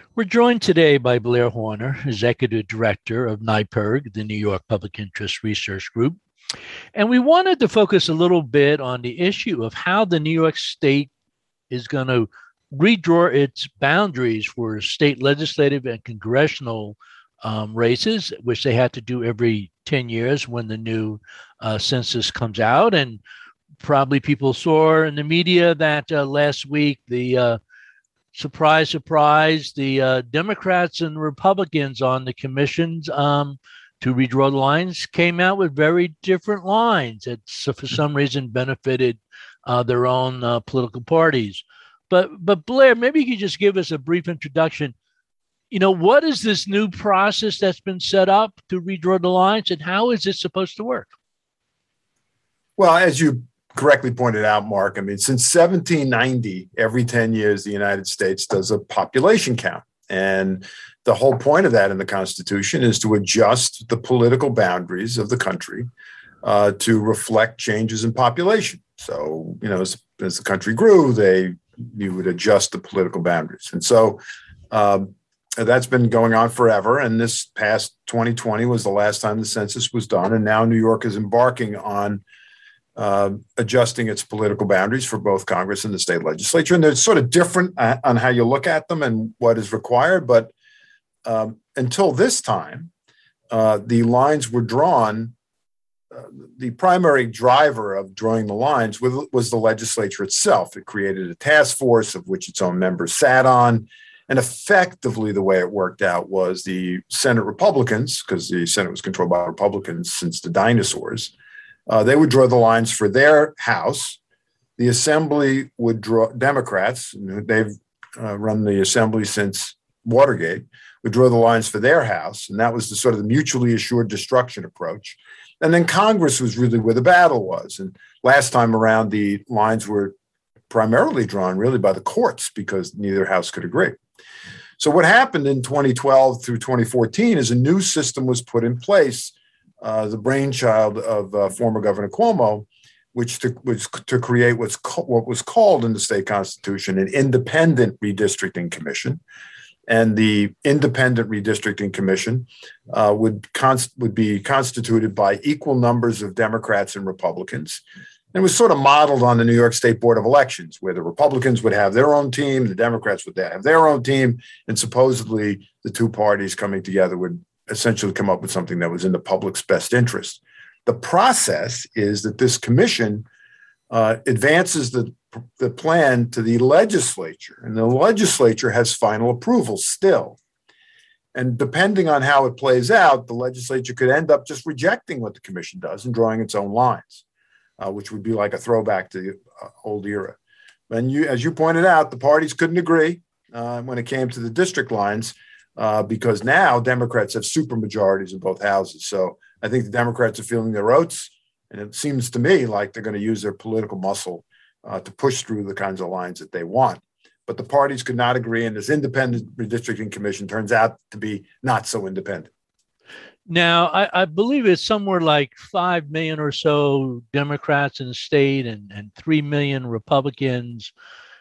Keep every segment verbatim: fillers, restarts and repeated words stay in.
We're joined today by Blair Horner, Executive Director of NYPIRG, the New York Public Interest Research Group. And we wanted to focus a little bit on the issue of how the New York State is going to redraw its boundaries for state legislative and congressional um, races, which they have to do every ten years when the new uh, census comes out. And probably people saw in the media that uh, last week the uh, surprise, surprise, the uh, Democrats and Republicans on the commissions um, to redraw the lines came out with very different lines that, so for some reason, benefited uh, their own uh, political parties. But, but Blair, maybe you could just give us a brief introduction. You know, what is this new process that's been set up to redraw the lines, and how is it supposed to work? Well, as you correctly pointed out, Mark, I mean, since seventeen ninety, every ten years, the United States does a population count. And the whole point of that in the Constitution is to adjust the political boundaries of the country uh, to reflect changes in population. So, you know, as, as the country grew, they you would adjust the political boundaries. And so um, that's been going on forever. And this past twenty twenty was the last time the census was done. And now New York is embarking on Uh, adjusting its political boundaries for both Congress and the state legislature. And they're sort of different uh, on how you look at them and what is required. But um, until this time, uh, the lines were drawn. Uh, the primary driver of drawing the lines was, was the legislature itself. It created a task force of which its own members sat on. And effectively, the way it worked out was the Senate Republicans, because the Senate was controlled by Republicans since the dinosaurs, Uh, they would draw the lines for their House. The Assembly would draw, Democrats, they've uh, run the Assembly since Watergate, would draw the lines for their House. And that was the sort of the mutually assured destruction approach. And then Congress was really where the battle was. And last time around, the lines were primarily drawn really by the courts because neither House could agree. So what happened in twenty twelve through twenty fourteen is a new system was put in place, Uh, the brainchild of uh, former Governor Cuomo, which to, was to create what's co- what was called in the state constitution an independent redistricting commission. And the independent redistricting commission uh, would const- would be constituted by equal numbers of Democrats and Republicans. And it was sort of modeled on the New York State Board of Elections, where the Republicans would have their own team, the Democrats would have their own team, and supposedly the two parties coming together would essentially come up with something that was in the public's best interest. The process is that this commission uh, advances the, the plan to the legislature, and the legislature has final approval still. And depending on how it plays out, the legislature could end up just rejecting what the commission does and drawing its own lines, uh, which would be like a throwback to the uh, old era. And you, as you pointed out, the parties couldn't agree uh, when it came to the district lines. Uh, because now Democrats have supermajorities in both houses. So I think the Democrats are feeling their oats, and it seems to me like they're going to use their political muscle uh, to push through the kinds of lines that they want. But the parties could not agree, and this independent redistricting commission turns out to be not so independent. Now, I, I believe it's somewhere like five million or so Democrats in the state and, and three million Republicans.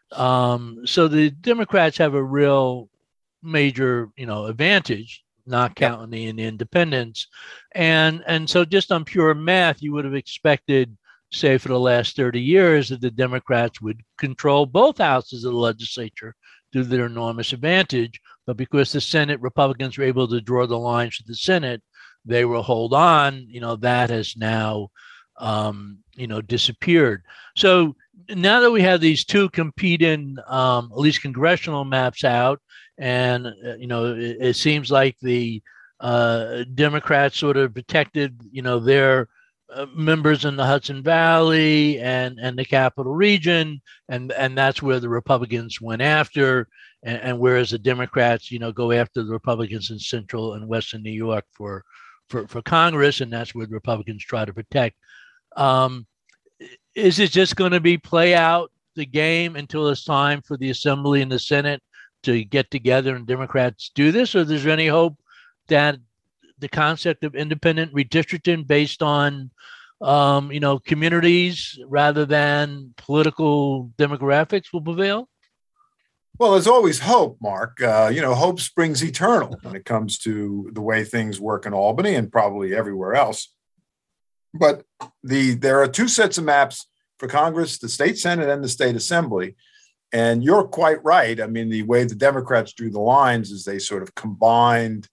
Um, so the Democrats have a real major, you know, advantage, not counting the, the independents. And, and so just on pure math, you would have expected, say, for the last thirty years, that the Democrats would control both houses of the legislature to their enormous advantage. But because the Senate Republicans were able to draw the lines for the Senate, they will hold on. You know, that has now, um, you know, disappeared. So now that we have these two competing, um, at least congressional maps out, and, uh, you know, it, it seems like the uh, Democrats sort of protected, you know, their uh, members in the Hudson Valley and, and the Capital Region. And, and that's where the Republicans went after. And, and whereas the Democrats, you know, go after the Republicans in Central and Western New York for, for, for Congress. And that's where the Republicans try to protect. Um, is it just going to be play out the game until it's time for the Assembly and the Senate to get together and Democrats do this? Or is there any hope that the concept of independent redistricting based on, um, you know, communities rather than political demographics will prevail? Well, there's always hope, Mark. Uh, you know, hope springs eternal when it comes to the way things work in Albany and probably everywhere else. But the there are two sets of maps for Congress, the state Senate and the state Assembly. And you're quite right. I mean, the way the Democrats drew the lines is they sort of combined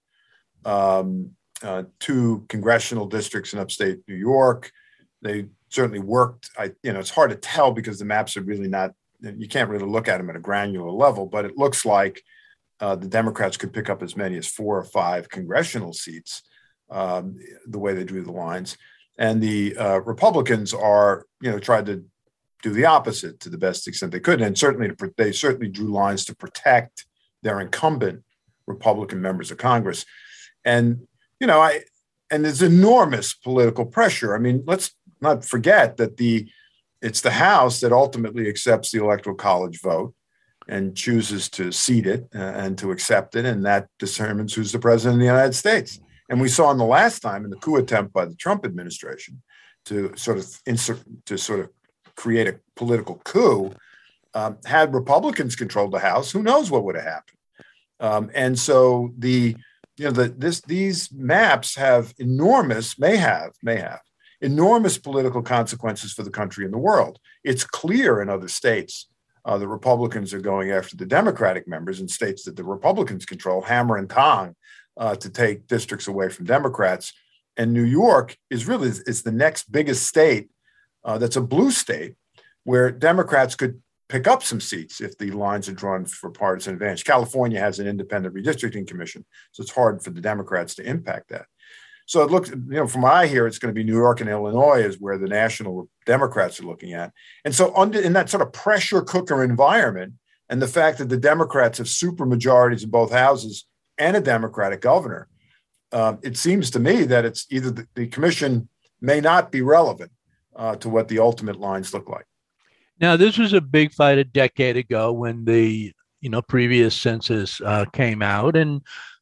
um, uh, two congressional districts in upstate New York. They certainly worked. I, you know, it's hard to tell because the maps are really not, you can't really look at them at a granular level, but it looks like uh, the Democrats could pick up as many as four or five congressional seats, um, the way they drew the lines. And the uh, Republicans are, you know, tried to do the opposite to the best extent they could. And certainly to, they certainly drew lines to protect their incumbent Republican members of Congress. And, you know, I, and there's enormous political pressure. I mean, let's not forget that the, it's the House that ultimately accepts the Electoral College vote and chooses to seat it uh, and to accept it. And that determines who's the president of the United States. And we saw in the last time in the coup attempt by the Trump administration to sort of insert, to sort of create a political coup, um, had Republicans controlled the House, who knows what would have happened. Um, and so the, you know, the, this, these maps have enormous, may have, may have enormous political consequences for the country and the world. It's clear in other states uh, the Republicans are going after the Democratic members in states that the Republicans control, hammer and tong, uh, to take districts away from Democrats. And New York is really is the next biggest state uh, that's a blue state where Democrats could pick up some seats if the lines are drawn for partisan advantage. California has an independent redistricting commission, so it's hard for the Democrats to impact that. So it looks, you know, from what I hear, it's going to be New York and Illinois is where the national Democrats are looking at. And so under in that sort of pressure cooker environment, and the fact that the Democrats have super majorities in both houses and a Democratic governor, um, it seems to me that it's either the, the commission may not be relevant uh, to what the ultimate lines look like. Now, this was a big fight a decade ago when the, you know, previous census uh, came out. And,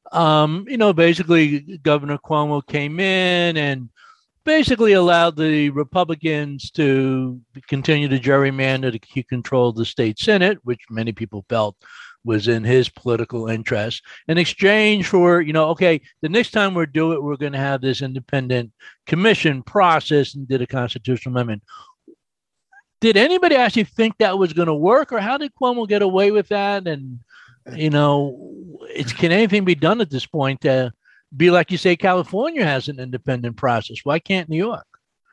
um, you know, basically Governor Cuomo came in and basically allowed the Republicans to continue to gerrymander to keep control of the state Senate, which many people felt was in his political interest, in exchange for, you know, okay, the next time we do it, we're going to have this independent commission process and did a constitutional amendment. Did anybody actually think that was going to work, or how did Cuomo get away with that? And, you know, it's, can anything be done at this point to be like you say, California has an independent process? Why can't New York?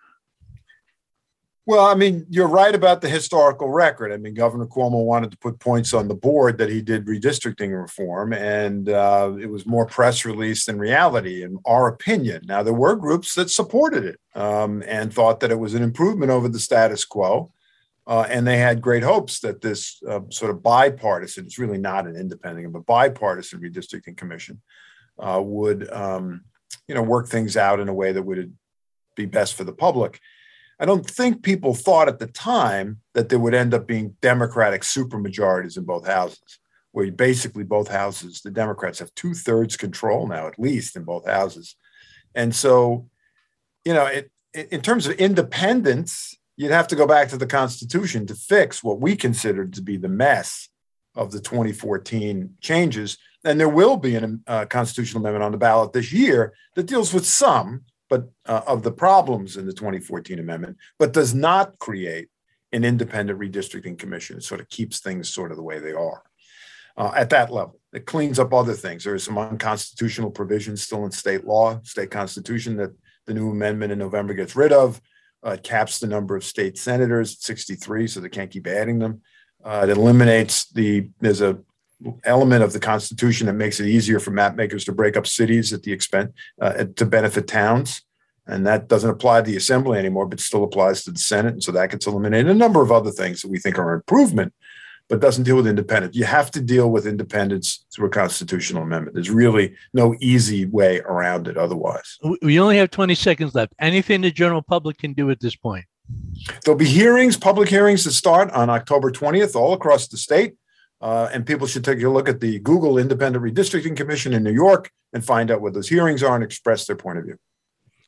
Well, I mean, you're right about the historical record. I mean, Governor Cuomo wanted to put points on the board that he did redistricting reform, and uh, it was more press release than reality, in our opinion. Now, there were groups that supported it um, and thought that it was an improvement over the status quo. Uh, and they had great hopes that this uh, sort of bipartisan, it's really not an independent, but bipartisan redistricting commission uh, would, um, you know, work things out in a way that would be best for the public. I don't think people thought at the time that there would end up being Democratic supermajorities in both houses, where basically both houses, the Democrats have two thirds control now, at least in both houses. And so, you know, it, in terms of independence, you'd have to go back to the Constitution to fix what we considered to be the mess of the twenty fourteen changes. And there will be a uh, constitutional amendment on the ballot this year that deals with some but uh, of the problems in the twenty fourteen amendment, but does not create an independent redistricting commission. It sort of keeps things sort of the way they are uh, at that level. It cleans up other things. There are some unconstitutional provisions still in state law, state constitution, that the new amendment in November gets rid of. Uh, it caps the number of state senators at sixty-three, so they can't keep adding them. Uh, it eliminates the, there's a element of the Constitution that makes it easier for map makers to break up cities at the expense, uh, to benefit towns. And that doesn't apply to the Assembly anymore, but still applies to the Senate. And so that gets eliminated. A number of other things that we think are an improvement, but doesn't deal with independence. You have to deal with independence through a constitutional amendment. There's really no easy way around it otherwise. We only have twenty seconds left. Anything the general public can do at this point? There'll be hearings, public hearings that start on October twentieth all across the state. Uh, and people should take a look at the Google Independent Redistricting Commission in New York and find out what those hearings are and express their point of view.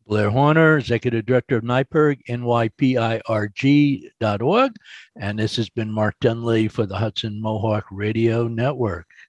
Blair Horner, Executive Director of NYPIRG, N Y P I R G dot org. And this has been Mark Dunlea for the Hudson Mohawk Radio Network.